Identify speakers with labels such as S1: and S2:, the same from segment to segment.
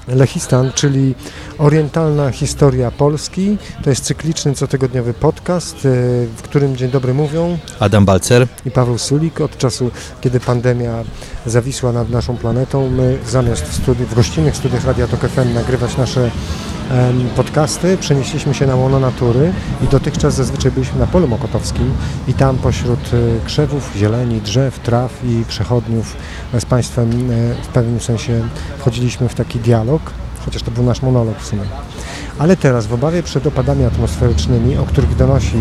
S1: Lechistan, czyli orientalna historia Polski. To jest cykliczny, cotygodniowy podcast, w którym dzień dobry mówią
S2: Adam Balcer
S1: i Paweł Sulik. Od czasu, kiedy pandemia zawisła nad naszą planetą, my zamiast w gościnnych studiach Radia Tok FM nagrywać nasze podcasty, przenieśliśmy się na łono natury i dotychczas zazwyczaj byliśmy na Polu Mokotowskim i tam pośród krzewów, zieleni, drzew, traw i przechodniów z Państwem w pewnym sensie wchodziliśmy w taki dialog, chociaż to był nasz monolog w sumie. Ale teraz w obawie przed opadami atmosferycznymi, o których donosi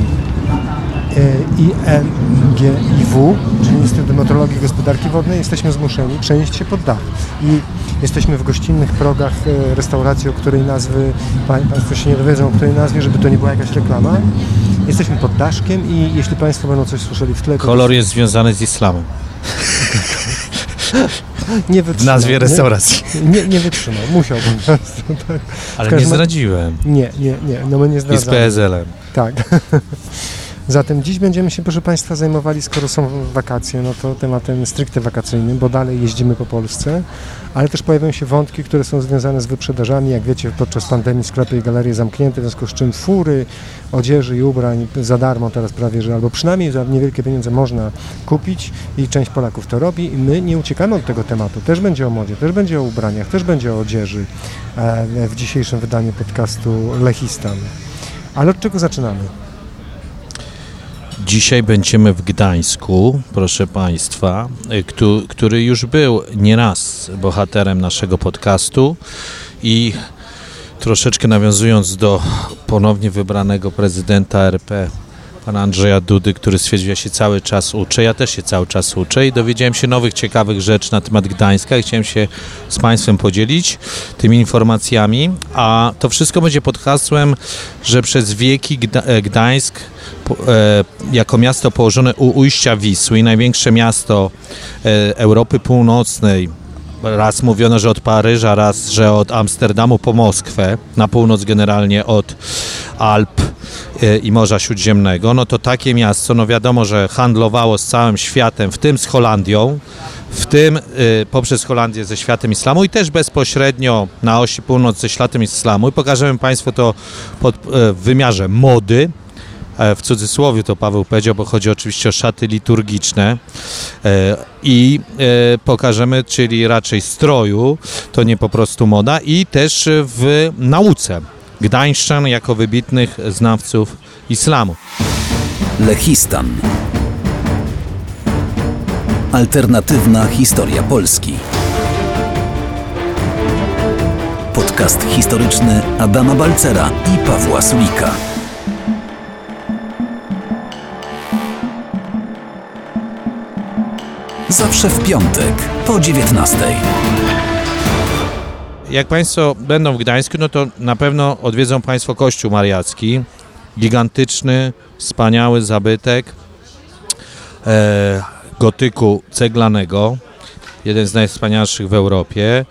S1: IMGIW, czyli Instytut Meteorologii i Gospodarki Wodnej, jesteśmy zmuszeni przenieść się pod dach. I jesteśmy w gościnnych progach restauracji, o której nazwy Państwo się nie dowiedzą, o której nazwie, żeby to nie była jakaś reklama. Jesteśmy pod daszkiem i jeśli Państwo będą coś słyszeli w tle...
S2: Kolor jest związany z islamem.
S1: Nie wytrzymał.
S2: W nazwie restauracji.
S1: Nie wytrzymał, musiałbym po prostu. Tak.
S2: Ale nie zdradziłem.
S1: Nie, no my nie zdradzamy.
S2: I z PSL-em.
S1: Tak. Zatem dziś będziemy się, proszę Państwa, zajmowali, skoro są wakacje, no to tematem stricte wakacyjnym, bo dalej jeździmy po Polsce, ale też pojawiają się wątki, które są związane z wyprzedażami. Jak wiecie, podczas pandemii sklepy i galerie zamknięte, w związku z czym fury odzieży i ubrań za darmo teraz prawie, że albo przynajmniej za niewielkie pieniądze można kupić i część Polaków to robi i my nie uciekamy od tego tematu. Też będzie o modzie, też będzie o ubraniach, też będzie o odzieży w dzisiejszym wydaniu podcastu Lechistan. Ale od czego zaczynamy?
S2: Dzisiaj będziemy w Gdańsku, proszę Państwa, który już był nieraz bohaterem naszego podcastu i troszeczkę nawiązując do ponownie wybranego prezydenta RP, pana Andrzeja Dudy, który stwierdził, ja się cały czas uczę, ja też się cały czas uczę i dowiedziałem się nowych, ciekawych rzeczy na temat Gdańska i chciałem się z Państwem podzielić tymi informacjami, a to wszystko będzie pod hasłem, że przez wieki Gdańsk jako miasto położone u ujścia Wisły, największe miasto Europy Północnej, raz mówiono, że od Paryża, raz, że od Amsterdamu po Moskwę, na północ generalnie od Alp i Morza Śródziemnego, no to takie miasto, no wiadomo, że handlowało z całym światem, w tym z Holandią, w tym poprzez Holandię ze światem islamu i też bezpośrednio na osi północ ze światem islamu i pokażemy Państwu to w wymiarze mody. W cudzysłowie to Paweł powiedział, bo chodzi oczywiście o szaty liturgiczne i pokażemy, czyli raczej stroju, to nie po prostu moda i też w nauce gdańszczan jako wybitnych znawców islamu.
S3: Lechistan. Alternatywna historia Polski. Podcast historyczny Adama Balcera i Pawła Sulika. Zawsze w piątek po 19:00.
S2: Jak Państwo będą w Gdańsku, no to na pewno odwiedzą Państwo Kościół Mariacki. Gigantyczny, wspaniały zabytek gotyku ceglanego. Jeden z najwspanialszych w Europie.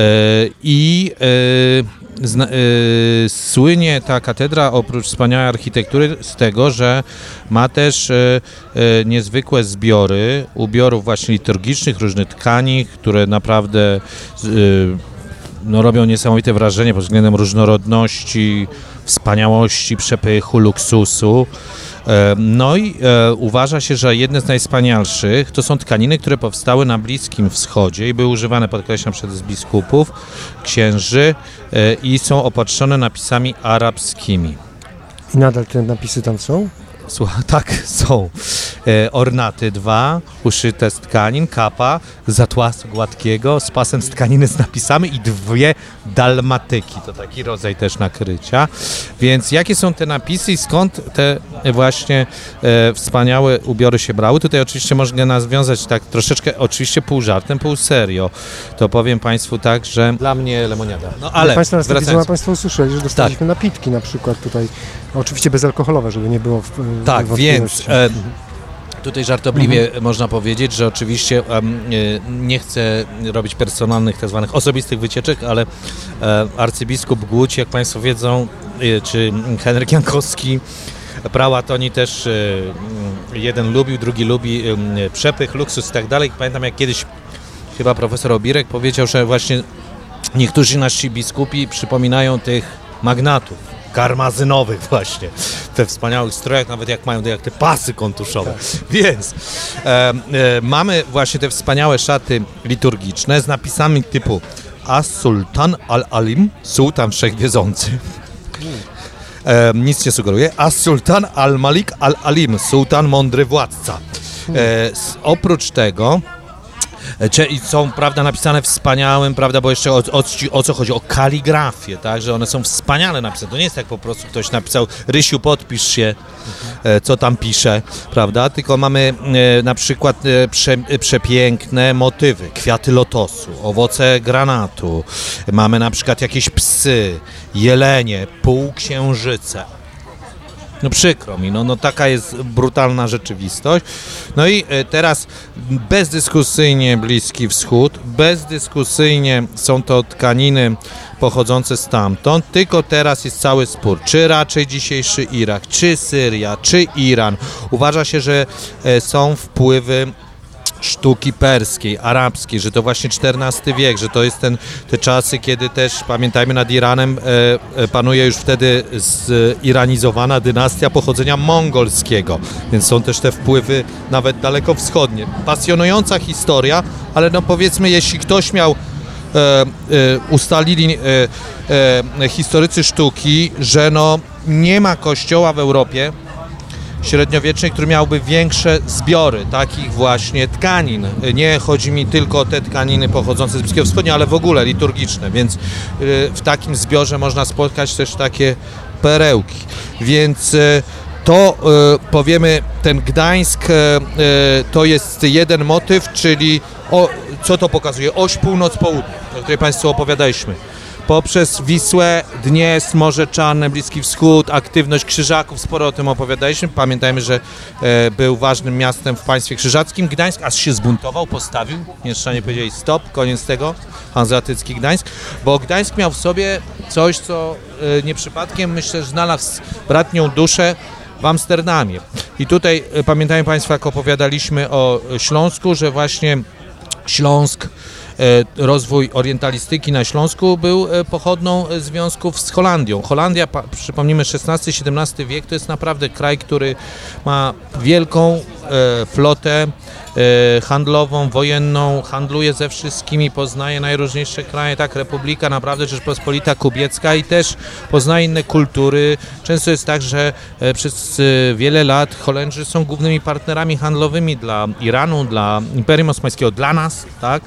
S2: Słynie ta katedra oprócz wspaniałej architektury z tego, że ma też niezwykłe zbiory, ubiorów właśnie liturgicznych, różnych tkanin, które naprawdę robią niesamowite wrażenie pod względem różnorodności, wspaniałości, przepychu, luksusu. No i uważa się, że jedne z najwspanialszych to są tkaniny, które powstały na Bliskim Wschodzie i były używane, podkreślam, przez biskupów, księży i są opatrzone napisami arabskimi.
S1: I nadal te napisy tam są?
S2: Słuchaj, tak, są. Ornaty 2, uszyte z tkanin, kapa z atłasu gładkiego, z pasem z tkaniny z napisami i 2 dalmatyki. To taki rodzaj też nakrycia. Więc jakie są te napisy i skąd te właśnie wspaniałe ubiory się brały? Tutaj oczywiście można nawiązać tak troszeczkę, oczywiście pół żartem, pół serio. To powiem Państwu tak, że dla mnie lemoniada. No ale
S1: Państwo nas wracając... Państwo usłyszeli, że dostaliśmy napitki na przykład tutaj, oczywiście bezalkoholowe, żeby nie było
S2: tak, więc tutaj żartobliwie można powiedzieć, że oczywiście nie chcę robić personalnych, tak zwanych osobistych wycieczek, ale arcybiskup Głódź, jak Państwo wiedzą, czy Henryk Jankowski, prałat, oni też jeden lubił, drugi lubi przepych, luksus i tak dalej. Pamiętam, jak kiedyś chyba profesor Obirek powiedział, że właśnie niektórzy nasi biskupi przypominają tych magnatów karmazynowych właśnie, we wspaniałych strojach, nawet jak mają jak te pasy kontuszowe. Więc mamy właśnie te wspaniałe szaty liturgiczne z napisami typu As-Sultan Al-Alim, sultan wszechwiedzący. Nic nie sugeruje. As-Sultan Al-Malik Al-Alim, sultan mądry władca. Oprócz tego i są, prawda, napisane wspaniałym, prawda, bo jeszcze o co chodzi? O kaligrafię, tak, że one są wspaniale napisane. To nie jest tak po prostu ktoś napisał, Rysiu, podpisz się, co tam pisze, prawda, tylko mamy na przykład przepiękne motywy, kwiaty lotosu, owoce granatu, mamy na przykład jakieś psy, jelenie, półksiężyce. No przykro mi, no taka jest brutalna rzeczywistość. No i teraz bezdyskusyjnie Bliski Wschód, bezdyskusyjnie są to tkaniny pochodzące stamtąd, tylko teraz jest cały spór, czy raczej dzisiejszy Irak, czy Syria, czy Iran. Uważa się, że są wpływy sztuki perskiej, arabskiej, że to właśnie XIV wiek, że to jest te czasy, kiedy też, pamiętajmy, nad Iranem panuje już wtedy ziranizowana dynastia pochodzenia mongolskiego, więc są też te wpływy nawet dalekowschodnie. Pasjonująca historia, ale no powiedzmy, jeśli ktoś miał ustalili historycy sztuki, że no nie ma kościoła w Europie średniowiecznej, który miałby większe zbiory takich właśnie tkanin. Nie chodzi mi tylko o te tkaniny pochodzące z Bliskiego Wschodu, ale w ogóle liturgiczne, więc w takim zbiorze można spotkać też takie perełki. Więc to powiemy, ten Gdańsk to jest jeden motyw, czyli co to pokazuje? Oś północ-południe, o której Państwu opowiadaliśmy. Poprzez Wisłę, Dniestr, Morze Czarne, Bliski Wschód, aktywność Krzyżaków, sporo o tym opowiadaliśmy. Pamiętajmy, że był ważnym miastem w państwie krzyżackim. Gdańsk aż się zbuntował, postawił. Mieszczanie powiedzieli stop, koniec tego, hanzeatycki Gdańsk. Bo Gdańsk miał w sobie coś, co nie przypadkiem, myślę, że znalazł bratnią duszę w Amsterdamie. I tutaj pamiętają Państwo, jak opowiadaliśmy o Śląsku, że właśnie Śląsk, rozwój orientalistyki na Śląsku był pochodną związków z Holandią. Holandia, przypomnijmy, XVI-XVII wiek to jest naprawdę kraj, który ma wielką flotę handlową, wojenną, handluje ze wszystkimi, poznaje najróżniejsze kraje, tak, Republika, naprawdę Rzeczpospolita Kubiecka i też poznaje inne kultury. Często jest tak, że przez wiele lat Holendrzy są głównymi partnerami handlowymi dla Iranu, dla Imperium Osmańskiego, dla nas, tak.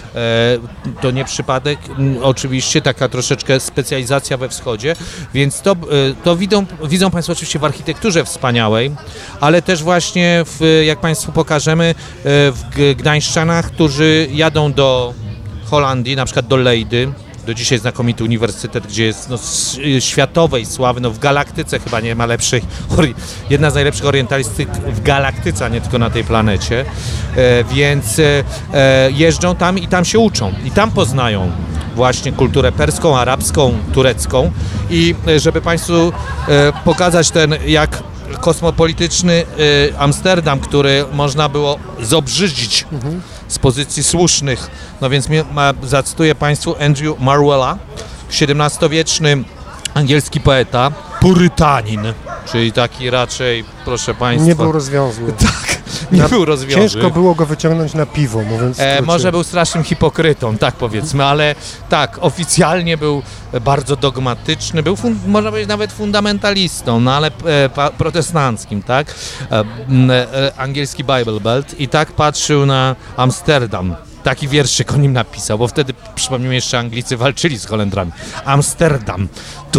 S2: To nie przypadek, oczywiście taka troszeczkę specjalizacja we wschodzie, więc to widzą Państwo oczywiście w architekturze wspaniałej, ale też właśnie jak Państwu pokażemy, w Gdańszczanach, którzy jadą do Holandii, na przykład do Leydy, do dzisiaj znakomity uniwersytet, gdzie jest światowej sławy, w galaktyce chyba nie ma lepszej, jedna z najlepszych orientalistyk w galaktyce, a nie tylko na tej planecie, więc jeżdżą tam i tam się uczą i tam poznają właśnie kulturę perską, arabską, turecką i żeby Państwu pokazać jak kosmopolityczny Amsterdam, który można było zobrzydzić z pozycji słusznych. No więc zacytuję Państwu Andrew Marvella, XVII-wieczny angielski poeta, purytanin, czyli taki raczej, proszę Państwa...
S1: Nie był rozwiązły.
S2: Tak, nie był rozwiązły.
S1: Ciężko było go wyciągnąć na piwo, mówiąc
S2: może był strasznym hipokrytą, tak powiedzmy, ale tak, oficjalnie był bardzo dogmatyczny, był, można powiedzieć, nawet fundamentalistą, no ale protestanckim, tak? Angielski Bible Belt i tak patrzył na Amsterdam. Taki wierszyk o nim napisał, bo wtedy, przypomnijmy, jeszcze Anglicy walczyli z Holendrami. Amsterdam,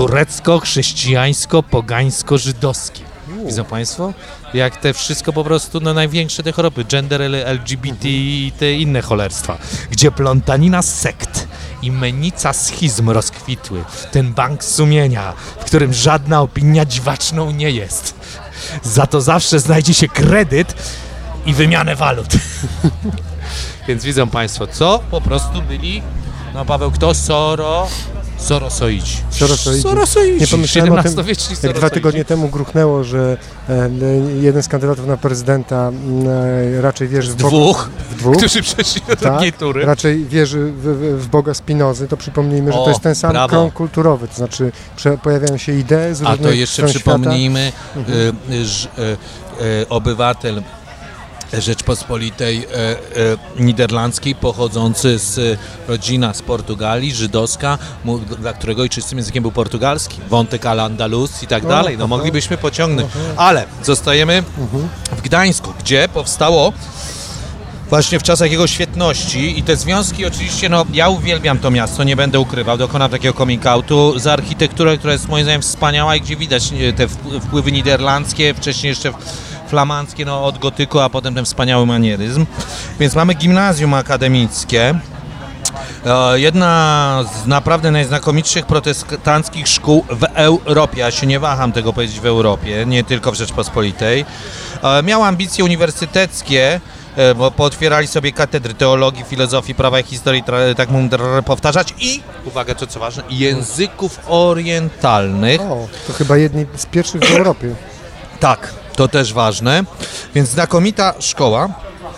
S2: turecko-chrześcijańsko-pogańsko-żydowskie. Widzą Państwo? Jak te wszystko po prostu, największe te choroby, gender, LGBT i te inne cholerstwa, gdzie plątanina sekt i menica schizm rozkwitły. Ten bank sumienia, w którym żadna opinia dziwaczną nie jest. Za to zawsze znajdzie się kredyt i wymianę walut. Więc widzą Państwo, co po prostu byli, Paweł, kto? Sorosoidzi.
S1: Nie pomyślałem o tym,
S2: XVII-wieczni
S1: jak 2 tygodnie temu gruchnęło, że jeden z kandydatów na prezydenta raczej wierzy
S2: Dwóch, którzy
S1: tak,
S2: przeszli do drugiej tury.
S1: raczej wierzy w Boga Spinozy, to przypomnijmy, że to jest ten sam krąg kulturowy, to znaczy pojawiają się idee z różnych
S2: A to jeszcze
S1: stron
S2: przypomnijmy, że obywatel Rzeczpospolitej Niderlandzkiej, pochodzący z rodzina z Portugalii, żydowska, dla którego ojczystym językiem był portugalski, wątek al-Andalus i tak dalej, no moglibyśmy pociągnąć, ale zostajemy w Gdańsku, gdzie powstało właśnie w czasach jego świetności i te związki oczywiście, no ja uwielbiam to miasto, nie będę ukrywał, dokonam takiego coming outu, za architekturę, która jest moim zdaniem wspaniała i gdzie widać te wpływy niderlandzkie, wcześniej jeszcze flamandzkie, no od gotyku, a potem ten wspaniały manieryzm. Więc mamy gimnazjum akademickie, jedna z naprawdę najznakomitszych protestanckich szkół w Europie, ja się nie waham tego powiedzieć w Europie, nie tylko w Rzeczpospolitej. Miała ambicje uniwersyteckie, bo pootwierali sobie katedry teologii, filozofii, prawa i historii, tak mógł powtarzać i, uwaga, to co ważne, języków orientalnych.
S1: To chyba jedni z pierwszych w Europie.
S2: Tak, to też ważne, więc znakomita szkoła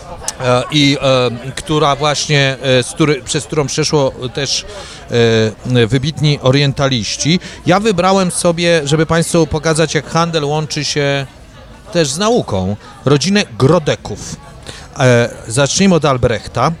S2: która właśnie, przez którą przeszło też wybitni orientaliści. Ja wybrałem sobie, żeby Państwu pokazać, jak handel łączy się też z nauką, rodzinę Grodeków. Zacznijmy od Albrechta,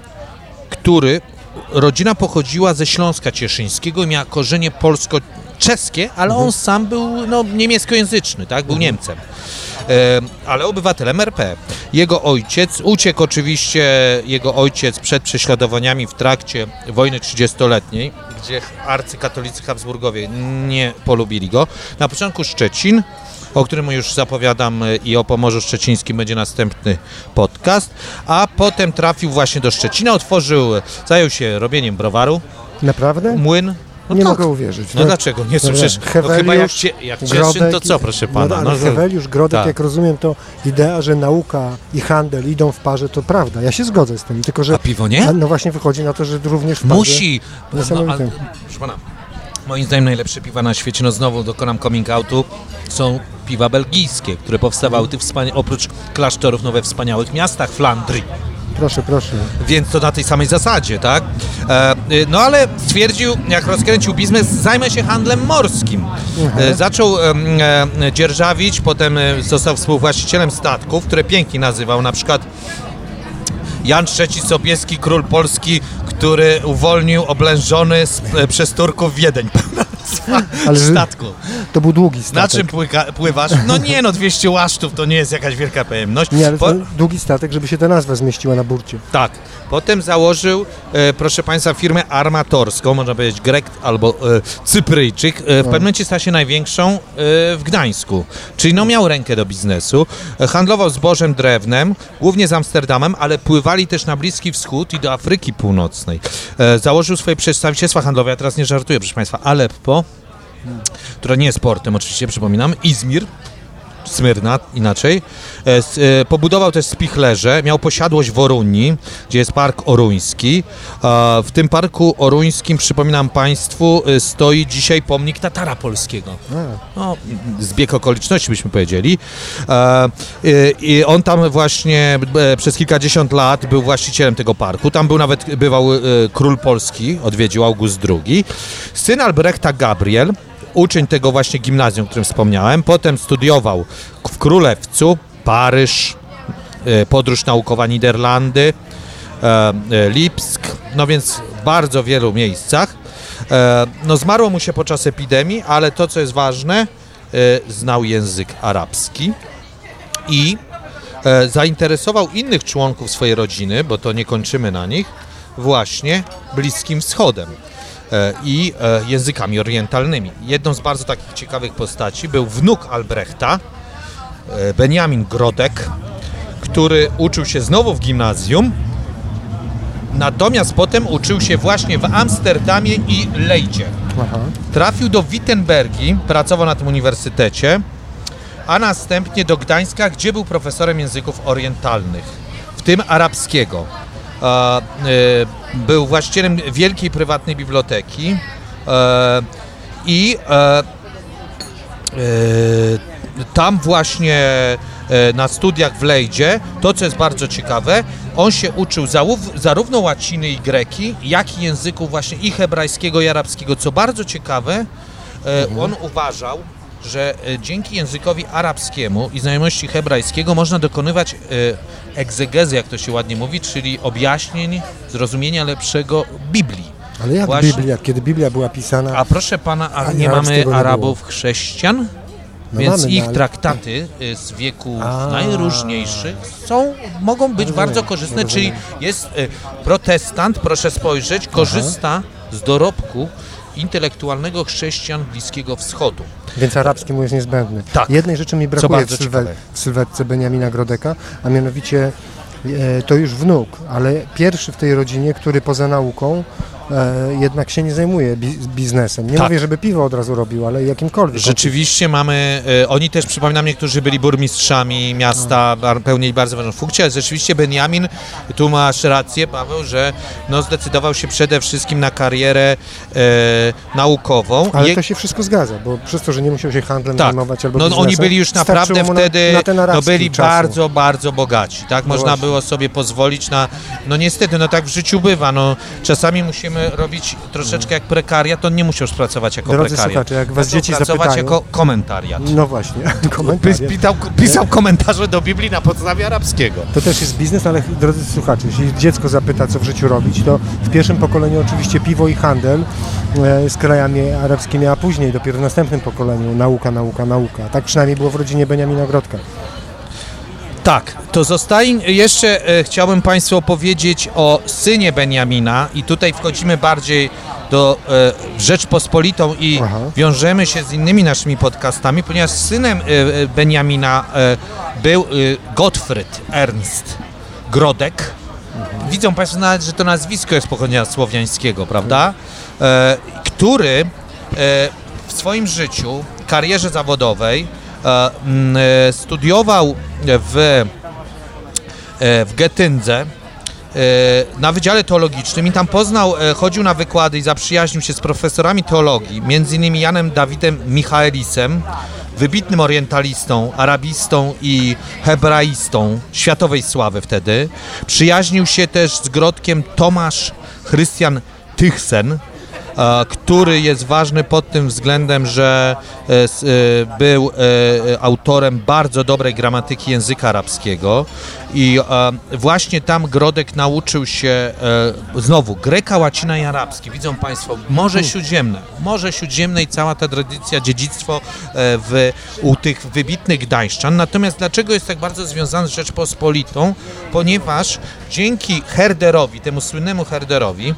S2: rodzina pochodziła ze Śląska Cieszyńskiego i miała korzenie polsko-czeskie, ale on sam był niemieckojęzyczny, tak? Był Niemcem, ale obywatelem RP. Jego ojciec uciekł oczywiście, przed prześladowaniami w trakcie wojny 30-letniej, gdzie arcykatolicy Habsburgowie nie polubili go. Na początku Szczecin, o którym już zapowiadam, i o Pomorzu Szczecińskim będzie następny podcast, a potem trafił właśnie do Szczecina, zajął się robieniem browaru.
S1: Naprawdę?
S2: Młyn. No
S1: nie
S2: tak.
S1: mogę uwierzyć.
S2: No dlaczego? Nie są przecież, chyba jak Cieszyn, to co, proszę pana?
S1: Ale Heweliusz, Grodek, jak rozumiem, to idea, że nauka i handel idą w parze, to prawda. Ja się zgodzę z tym, tylko że...
S2: A piwo nie?
S1: No właśnie wychodzi na to, że również w parze...
S2: Musi! Proszę pana, moim zdaniem najlepsze piwa na świecie, znowu dokonam coming outu, są piwa belgijskie, które powstawały oprócz klasztorów we wspaniałych miastach Flandrii.
S1: Proszę.
S2: Więc to na tej samej zasadzie, tak? No ale stwierdził, jak rozkręcił biznes, zajmę się handlem morskim. Zaczął dzierżawić, potem został współwłaścicielem statków, które pięknie nazywał, na przykład Jan III Sobieski, król Polski, który uwolnił oblężony przez Turków Wiedeń. Ale statku.
S1: To był długi statek.
S2: Na czym pływasz? No nie, 200 łasztów to nie jest jakaś wielka pojemność.
S1: Nie, ale to długi statek, żeby się ta nazwa zmieściła na burcie.
S2: Tak. Potem założył, proszę Państwa, firmę armatorską, można powiedzieć Grek albo Cypryjczyk. W pewnym momencie stała się największą w Gdańsku. Czyli miał rękę do biznesu. Handlował zbożem, drewnem, głównie z Amsterdamem, ale pływali też na Bliski Wschód i do Afryki Północnej. Założył swoje przedstawicielstwa handlowe, ja teraz nie żartuję, proszę Państwa, Aleppo, która nie jest portem, oczywiście, przypominam, Izmir, Smyrna, inaczej. Pobudował też spichlerze, miał posiadłość w Orunii, gdzie jest Park Oruński. W tym Parku Oruńskim, przypominam Państwu, stoi dzisiaj pomnik Tatara Polskiego. Zbieg okoliczności, byśmy powiedzieli. I on tam właśnie przez kilkadziesiąt lat był właścicielem tego parku. Tam bywał król Polski, odwiedził August II. Syn Albrechta Gabriel, uczeń tego właśnie gimnazjum, o którym wspomniałem. Potem studiował w Królewcu, Paryż, podróż naukowa Niderlandy, Lipsk, więc w bardzo wielu miejscach. Zmarło mu się podczas epidemii, ale to, co jest ważne, znał język arabski i zainteresował innych członków swojej rodziny, bo to nie kończymy na nich, właśnie Bliskim Wschodem i językami orientalnymi. Jedną z bardzo takich ciekawych postaci był wnuk Albrechta, Benjamin Grodek, który uczył się znowu w gimnazjum, natomiast potem uczył się właśnie w Amsterdamie i Leydzie. Trafił do Wittenbergi, pracował na tym uniwersytecie, a następnie do Gdańska, gdzie był profesorem języków orientalnych, w tym arabskiego. Był właścicielem wielkiej prywatnej biblioteki, Tam właśnie na studiach w Lejdzie, to co jest bardzo ciekawe, on się uczył zarówno łaciny i greki, jak i języków właśnie i hebrajskiego, i arabskiego. Co bardzo ciekawe, on uważał, że dzięki językowi arabskiemu i znajomości hebrajskiego można dokonywać egzegezy, jak to się ładnie mówi, czyli objaśnień, zrozumienia lepszego Biblii.
S1: Ale jak
S2: właśnie...
S1: Biblia? Kiedy Biblia była pisana...
S2: A proszę pana, a nie mamy Arabów chrześcijan? No więc mamy, ich traktaty z wieków najróżniejszych mogą być bardzo korzystne, czyli jest protestant, proszę spojrzeć, korzysta z dorobku intelektualnego chrześcijan Bliskiego Wschodu.
S1: Więc arabski mu jest niezbędny.
S2: Tak.
S1: Jednej rzeczy mi brakuje w sylwetce Beniamina Grodeka, a mianowicie to już wnuk, ale pierwszy w tej rodzinie, który poza nauką jednak się nie zajmuje biznesem. Nie mówię, żeby piwo od razu robił, ale jakimkolwiek.
S2: Rzeczywiście mamy, oni też, przypominam, niektórzy byli burmistrzami miasta, pełnili bardzo ważną funkcję, ale rzeczywiście Beniamin, tu masz rację, Paweł, że zdecydował się przede wszystkim na karierę naukową.
S1: Ale to się wszystko zgadza, bo przez to, że nie musiał się handlem zajmować albo biznesem,
S2: oni byli już naprawdę wtedy, byli
S1: czasu.
S2: bardzo, bardzo bogaci, tak? Można było sobie pozwolić na, niestety, tak w życiu bywa, czasami musimy robić troszeczkę jak prekariat, to on nie musiał już pracować jako
S1: Drodzy
S2: prekariat.
S1: Słuchacze, jak was dzieci
S2: pracować
S1: zapytają,
S2: jako komentariat.
S1: No właśnie, komentariat.
S2: Pisał komentarze do Biblii na podstawie arabskiego.
S1: To też jest biznes, ale drodzy słuchacze, jeśli dziecko zapyta, co w życiu robić, to w pierwszym pokoleniu oczywiście piwo i handel z krajami arabskimi, a później dopiero w następnym pokoleniu nauka. Tak przynajmniej było w rodzinie Beniamina Grodka.
S2: Tak, to zostaje jeszcze chciałbym Państwu opowiedzieć o synie Beniamina i tutaj wchodzimy bardziej w Rzeczpospolitą i wiążemy się z innymi naszymi podcastami, ponieważ synem Beniamina był Gottfried Ernst Grodek. Widzą Państwo nawet, że to nazwisko jest pochodzenia słowiańskiego, prawda? Który w swoim życiu, karierze zawodowej studiował w Getyndze na Wydziale Teologicznym i tam chodził na wykłady i zaprzyjaźnił się z profesorami teologii, m.in. Janem Dawidem Michaelisem, wybitnym orientalistą, arabistą i hebraistą światowej sławy wtedy. Przyjaźnił się też z Grodkiem Tomasz Christian Tychsen, który jest ważny pod tym względem, że był autorem bardzo dobrej gramatyki języka arabskiego i właśnie tam Grodek nauczył się znowu greka, łacina i arabski. Widzą Państwo, Morze Śródziemne i cała ta tradycja, dziedzictwo u tych wybitnych gdańszczan. Natomiast dlaczego jest tak bardzo związany z Rzeczpospolitą? Ponieważ dzięki Herderowi, temu słynnemu Herderowi,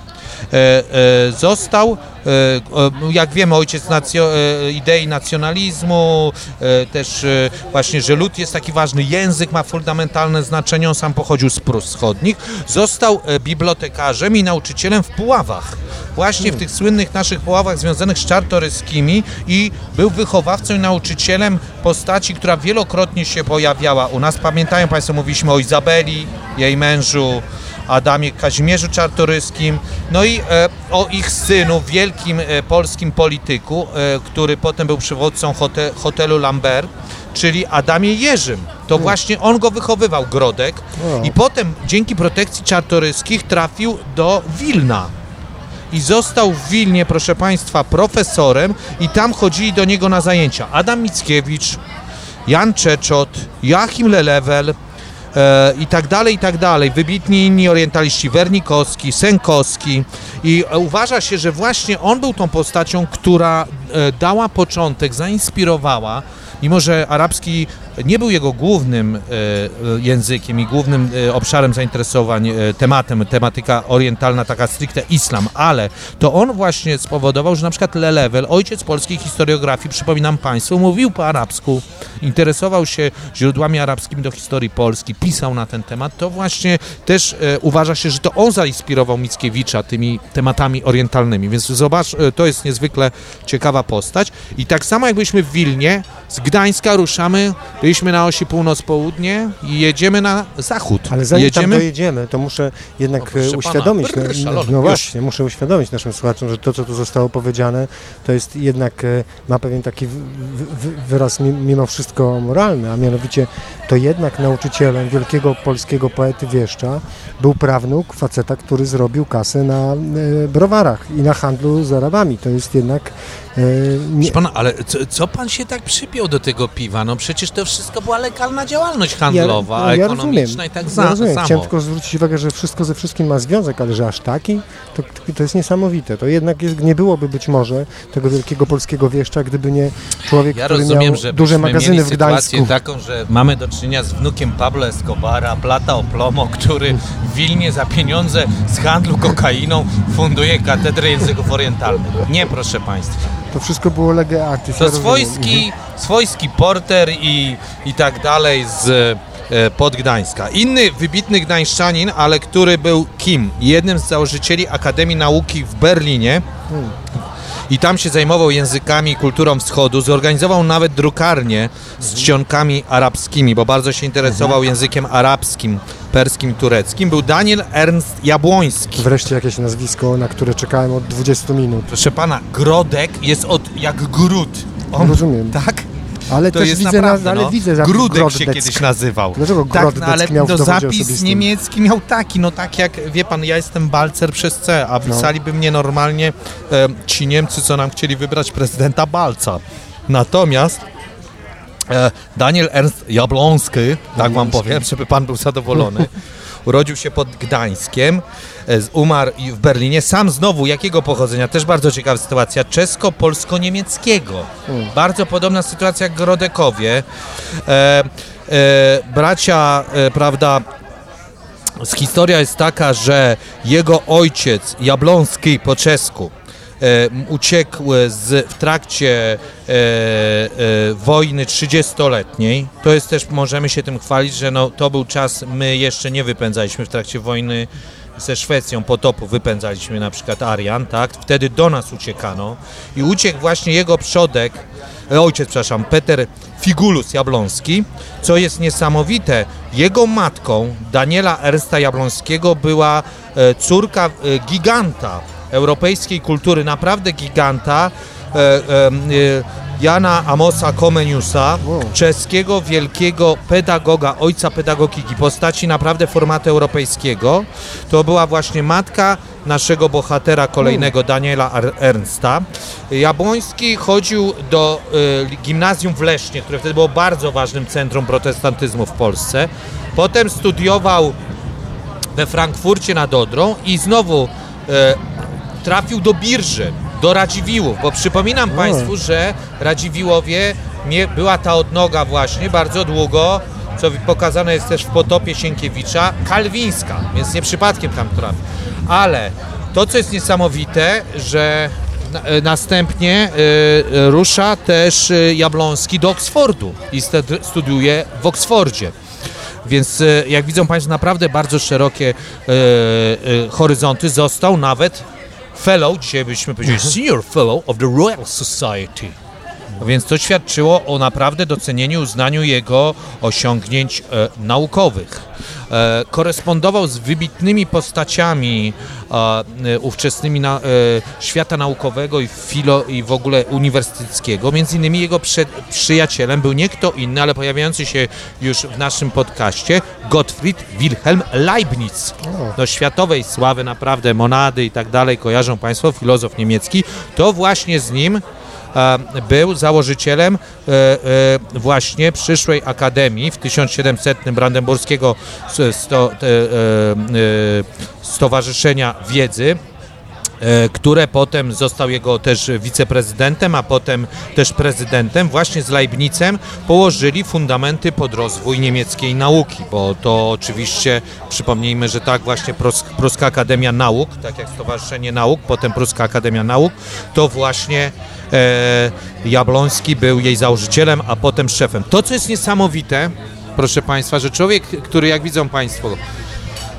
S2: został, jak wiemy, ojciec idei nacjonalizmu, też właśnie, że lud jest taki ważny, język ma fundamentalne znaczenie, on sam pochodził z Prus Wschodnich, został bibliotekarzem i nauczycielem w Puławach, właśnie w tych słynnych naszych Puławach związanych z Czartoryskimi i był wychowawcą i nauczycielem postaci, która wielokrotnie się pojawiała u nas. Pamiętają Państwo, mówiliśmy o Izabeli, jej mężu, Adamie Kazimierzu Czartoryskim, no i o ich synu, wielkim polskim polityku, który potem był przywódcą hotelu Lambert, czyli Adamie Jerzym. To właśnie on go wychowywał, Grodek, i potem dzięki protekcji Czartoryskich trafił do Wilna. I został w Wilnie, proszę Państwa, profesorem i tam chodzili do niego na zajęcia Adam Mickiewicz, Jan Czeczot, Joachim Lelewel, i tak dalej, wybitni inni orientaliści, Wernikowski, Sękowski i uważa się, że właśnie on był tą postacią, która dała początek, zainspirowała, mimo że arabski nie był jego głównym językiem i głównym obszarem zainteresowań, tematyka orientalna, taka stricte islam, ale to on właśnie spowodował, że na przykład Lelewel, ojciec polskiej historiografii, przypominam Państwu, mówił po arabsku, interesował się źródłami arabskimi do historii Polski, pisał na ten temat, to właśnie też uważa się, że to on zainspirował Mickiewicza tymi tematami orientalnymi, więc zobacz, to jest niezwykle ciekawa postać i tak samo jak byliśmy w Wilnie, z Gdańska ruszamy, byliśmy na osi północ-południe i jedziemy na zachód.
S1: Ale zanim tam dojedziemy, to muszę jednak uświadomić, muszę uświadomić naszym słuchaczom, że to, co tu zostało powiedziane, to jest jednak, ma pewien taki wyraz mimo wszystko moralny, a mianowicie to jednak nauczycielem wielkiego polskiego poety wieszcza był prawnuk faceta, który zrobił kasę na browarach i na handlu z Arabami. To jest jednak...
S2: Proszę pana, ale co pan się tak przypiął do tego piwa? No przecież to wszystko była legalna działalność handlowa, ekonomiczna i tak samo.
S1: Chciałem tylko zwrócić uwagę, że wszystko ze wszystkim ma związek, ale że aż taki, to jest niesamowite. To jednak nie byłoby być może tego wielkiego polskiego wieszcza, gdyby nie człowiek, który miał duże magazyny w Gdańsku.
S2: Sytuację taką, że mamy do czynienia z wnukiem Pablo Escobara, Plata Oplomo, który w Wilnie za pieniądze z handlu kokainą funduje katedrę języków orientalnych. Nie, proszę państwa.
S1: To wszystko było lege artis.
S2: To swojski porter i tak dalej z pod Gdańska. Inny wybitny gdańszczanin, ale który był kim? Jednym z założycieli Akademii Nauki w Berlinie i tam się zajmował językami i kulturą wschodu. Zorganizował nawet drukarnię z czcionkami arabskimi, bo bardzo się interesował językiem arabskim, perskim i tureckim. Był Daniel Ernst Jabłoński.
S1: Wreszcie jakieś nazwisko, na które czekałem od 20 minut.
S2: Proszę pana, Grodek jest jak gród.
S1: Rozumiem.
S2: Tak?
S1: Ale
S2: to
S1: też
S2: jest
S1: widzę,
S2: naprawdę,
S1: ale widzę
S2: Grudek się kiedyś nazywał.
S1: Dlaczego Grodek
S2: ale
S1: miał w dowodzie
S2: zapis
S1: osobistym?
S2: niemiecki miał taki, tak jak, wie pan, ja jestem Balcer przez C, a wpisaliby mnie normalnie ci Niemcy, co nam chcieli wybrać prezydenta Balca. Natomiast Daniel Ernst Jabłoński, tak wam powiem, żeby pan był zadowolony, urodził się pod Gdańskiem, umarł w Berlinie. Sam znowu, jakiego pochodzenia? Też bardzo ciekawa sytuacja. Czesko-polsko-niemieckiego. Bardzo podobna sytuacja jak Grodekowie. Bracia, prawda, historia jest taka, że jego ojciec, Jabłoński po czesku, uciekł w trakcie wojny 30-letniej. To jest też, możemy się tym chwalić, że to był czas, my jeszcze nie wypędzaliśmy w trakcie wojny ze Szwecją potopu, wypędzaliśmy na przykład Arian, tak? Wtedy do nas uciekano i uciekł właśnie jego ojciec, Peter Figulus Jabłoński, co jest niesamowite. Jego matką, Daniela Ernsta Jabłońskiego, była córka giganta europejskiej kultury, naprawdę giganta, Jana Amosa Comeniusa, czeskiego wielkiego pedagoga, ojca pedagogiki, postaci naprawdę formatu europejskiego. To była właśnie matka naszego bohatera kolejnego, Daniela Ernsta. Jabłoński chodził do gimnazjum w Lesznie, które wtedy było bardzo ważnym centrum protestantyzmu w Polsce. Potem studiował we Frankfurcie nad Odrą i znowu trafił do Birży, do Radziwiłłów, bo przypominam Państwu, że Radziwiłłowie była ta odnoga właśnie bardzo długo, co pokazane jest też w Potopie Sienkiewicza, kalwińska, więc nie przypadkiem tam trafił. Ale to, co jest niesamowite, że następnie rusza też Jabłoński do Oksfordu i studiuje w Oksfordzie. Więc jak widzą Państwo, naprawdę bardzo szerokie horyzonty. Został nawet fellow, dzisiaj byśmy powiedzieli senior fellow of the Royal Society. Więc to świadczyło o naprawdę docenieniu, uznaniu jego osiągnięć naukowych. Korespondował z wybitnymi postaciami ówczesnymi świata naukowego i w ogóle uniwersyteckiego. Między innymi jego przyjacielem był nie kto inny, ale pojawiający się już w naszym podcaście, Gottfried Wilhelm Leibniz. Do światowej sławy, naprawdę monady i tak dalej, kojarzą Państwo, filozof niemiecki. To właśnie z nim był założycielem właśnie przyszłej Akademii w 1700 Brandenburskiego Stowarzyszenia Wiedzy, które potem został jego też wiceprezydentem, a potem też prezydentem. Właśnie z Leibnizem położyli fundamenty pod rozwój niemieckiej nauki, bo to oczywiście, przypomnijmy, że tak właśnie Pruska Akademia Nauk, tak jak Stowarzyszenie Nauk, potem Pruska Akademia Nauk, to właśnie Jabłoński był jej założycielem, a potem szefem. To, co jest niesamowite, proszę Państwa, że człowiek, który, jak widzą Państwo,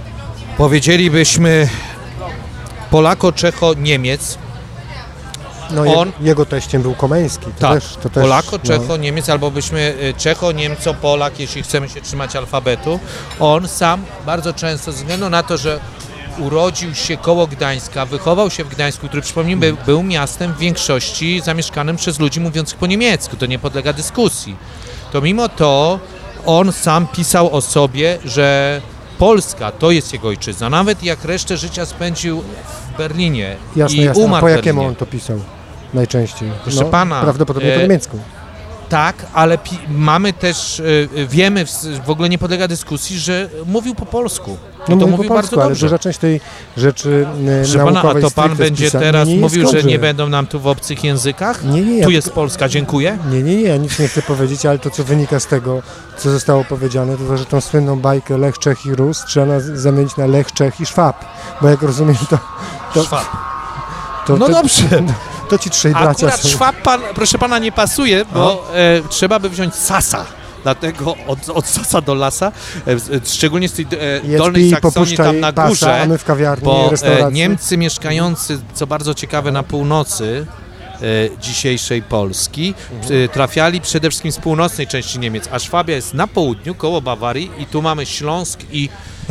S2: powiedzielibyśmy Polako-Czecho-Niemiec,
S1: No,
S2: on...
S1: jego teściem był Komeński.
S2: Tak,
S1: to też,
S2: Polako, Czecho, Niemiec, albo byśmy Czecho, Niemco, Polak, jeśli chcemy się trzymać alfabetu. On sam bardzo często, ze względu na to, że urodził się koło Gdańska, wychował się w Gdańsku, który, przypomnijmy, był miastem w większości zamieszkanym przez ludzi mówiących po niemiecku, to nie podlega dyskusji. To mimo to on sam pisał o sobie, że Polska to jest jego ojczyzna, nawet jak resztę życia spędził w Berlinie
S1: jasne,
S2: i
S1: jasne.
S2: umarł
S1: A po
S2: w
S1: jakiemu
S2: Berlinie.
S1: on to pisał najczęściej?
S2: Proszę pana,
S1: prawdopodobnie po niemiecku.
S2: Tak, ale mamy też, wiemy, w ogóle nie podlega dyskusji, że mówił po polsku.
S1: No
S2: to
S1: mówił
S2: mówił
S1: po polsku,
S2: bardzo
S1: ale
S2: dobrze.
S1: duża część tej rzeczy
S2: Proszę pana, a
S1: naukowej
S2: to pan
S1: stricte
S2: będzie
S1: spisanej
S2: teraz
S1: nie jest
S2: mówił, że
S1: dobrze.
S2: nie będą nam tu w obcych językach?
S1: Nie,
S2: Tu jest Polska, dziękuję.
S1: Nie, ja nic nie chcę powiedzieć, ale to, co wynika z tego, co zostało powiedziane, to, że tą słynną bajkę Lech, Czech i Rus trzeba zamienić na Lech, Czech i Szwab, bo jak rozumiem, to
S2: Szwab.
S1: To,
S2: No
S1: to,
S2: dobrze.
S1: To ci trzej bracia
S2: Akurat
S1: są.
S2: Szwab, proszę pana, nie pasuje, bo trzeba by wziąć Sasa. Dlatego od Sasa do Lasa, szczególnie z tej dolnej Saksonii tam na górze,
S1: a my w kawiarni,
S2: bo
S1: restauracji.
S2: Niemcy mieszkający, co bardzo ciekawe, na północy dzisiejszej Polski, trafiali przede wszystkim z północnej części Niemiec, a Szwabia jest na południu, koło Bawarii i tu mamy Śląsk i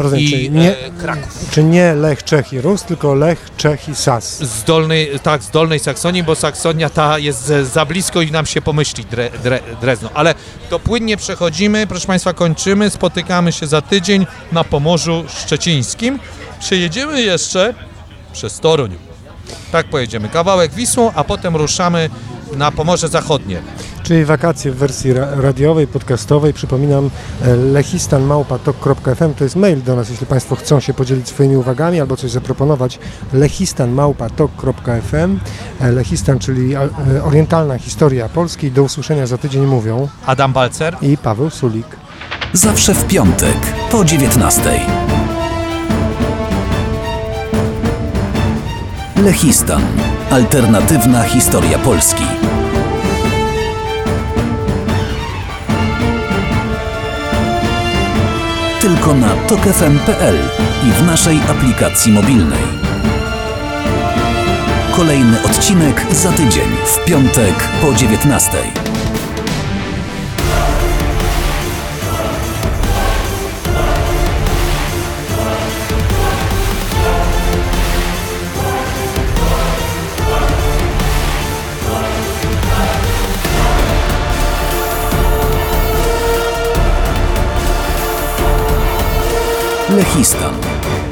S2: Kraków.
S1: Czy nie Lech, Czech i Rus, tylko Lech, Czech i Sas.
S2: Z dolnej Saksonii, bo Saksonia ta jest za blisko i nam się pomyśli Drezno. Ale to płynnie przechodzimy, proszę Państwa, kończymy, spotykamy się za tydzień na Pomorzu Szczecińskim. Przejedziemy jeszcze przez Toruń. Tak pojedziemy. Kawałek Wisłą, a potem ruszamy na Pomorze Zachodnie.
S1: Czyli wakacje w wersji radiowej, podcastowej. Przypominam, lechistan@tok.fm to jest mail do nas, jeśli Państwo chcą się podzielić swoimi uwagami albo coś zaproponować. lechistan@tok.fm. Lechistan, czyli orientalna historia Polski. Do usłyszenia za tydzień mówią
S2: Adam Balcer
S1: i Paweł Sulik.
S3: Zawsze w piątek po 19:00. Lechistan. Alternatywna historia Polski. Tylko na tokfm.pl i w naszej aplikacji mobilnej. Kolejny odcinek za tydzień, w piątek po 19:00. Lechistan.